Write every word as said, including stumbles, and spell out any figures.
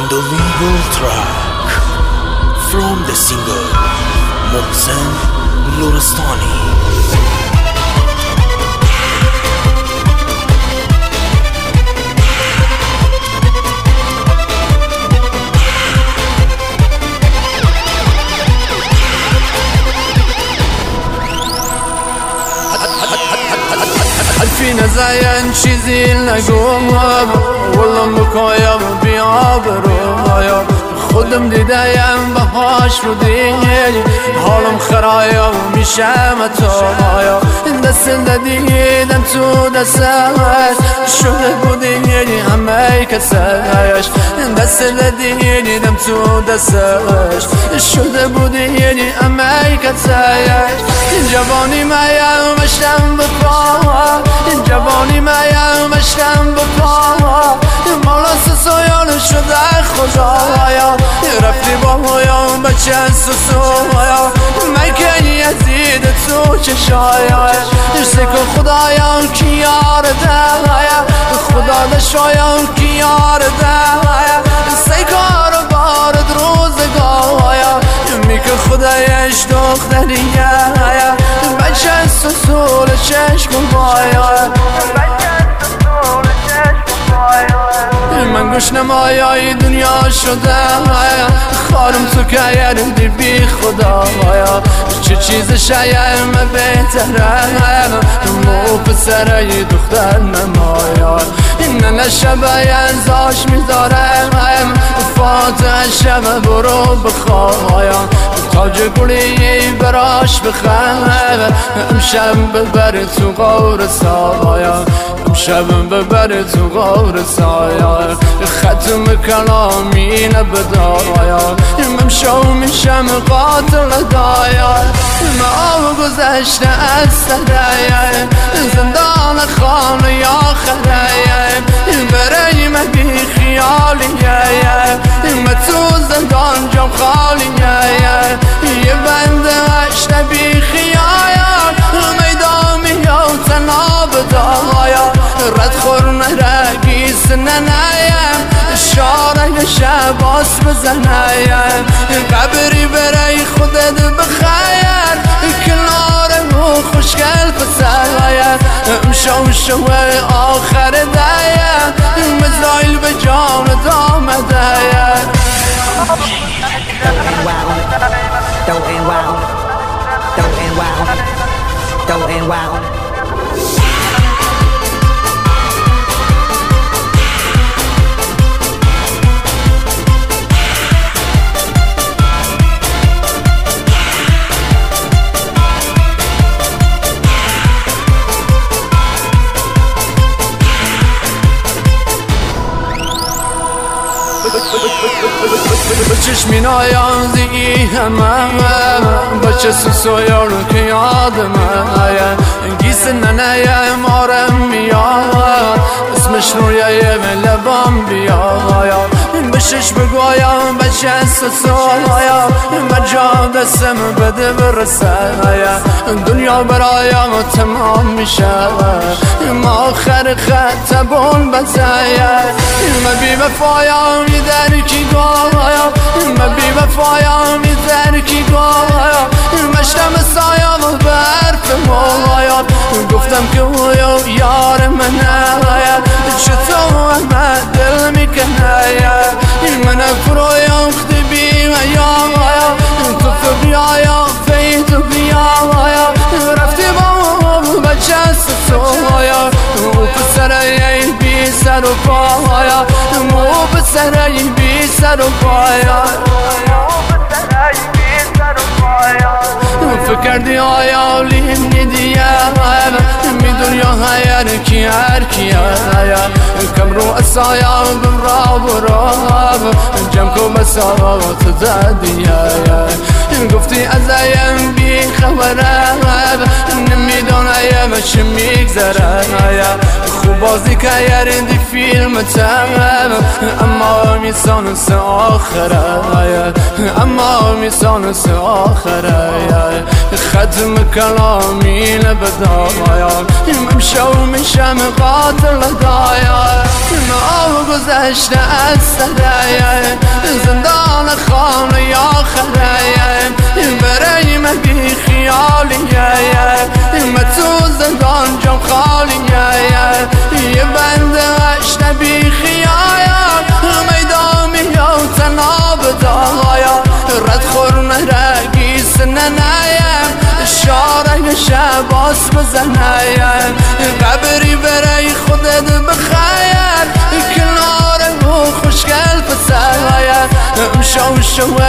legal track from the singer Mohsen Lorestani. حرفی نزاین چیزی نگویم والله مکایم بیابرویم خودم دیدم بهاش رو دیدی حالم خرایم میشم اتایم دست دیدم تو دستش شده بودی همه کسش دست دیدم تو دستش شده بودی همه کسش جوانی مایم مشتم بپا جوانی مایم مشتم بپا مالا سسایان شده خدایا رفتی با هایم بچه سسایا مکنی یزید تو چشایا سکن خدایم کی یار دهایا خدا دشایم کی یار دهایا سکار بارد روزگایا میکن خدایش دختریه بچه سسول چشم بایا من گوش نمایای دنیا شده خارم تو که یردی بی خدا چه چیز شایم بهتره مو پسره دختر نمایا نه نشبه ازاش میذارم فاتح شب برو بخوایم تاج گلی براش بخواه امشب ببر تو غور سایا امشب ببر تو غور سایا ختم کلامی نبدایا ممشو میشم قاتل دایا ما گذشته از سرایا زندان خانه یا خرایا برای من بی خیالیه من تو زندان جام خالیه یه بنده هشته بی خیال میدامی یا تناب دایا رد خور نرگی سننایم شاره شباس بزنایم قبری برای خودت بخیر کنار رو خوشگل پسایم امشو شو آخر دایم مزایل به جان دام دایم Don't end wild, don't end wild, don't end wild. چشمی نایم دیگی همه بچه سوسویارو که یادم گیس ننیم آرم میاد اسمش روی لبام بیاد بشش بگویم بچه سوسویا مجا دستم بده برسه دنیا برایم تمام میشه ما آخر خط بون بزایم من بی وفایم در کی گایم من بی وفایم در کی گایم مشتم سایم و برف مولایم گفتم که اویو یار منایم چطور من دل میکنایم من فرویم خدی بیم یایم تو فبیایم فیتو بیایم رفتی با بچه سسایم مو پسره بی سر و پایم مو پسره بی سر و پایم فکردی آیا لیم ندیم می دنیا هر کی هر کی کم رو اصایم بمرا برام جمع کو مساوات زدیم گفتی ازایم بی خبرم نمیدونم چه میگذره خوب بازی که یردی فیلم تمام اما میسانس آخره اما میسانس آخره ختم کلامی نبدایا ممشو میشم قاتل دایا ما گذشته از سره زندان خانه یا خره برای من بی خیالیه من تو زندان جام خالیه یه بنده اشته بی خیایم میدامی یا تناب دایا رد خورم رگی سنه نیم شاره شباس بزنیم قبری برای خودت بخیر کنار و خوشگل پسر امشو شو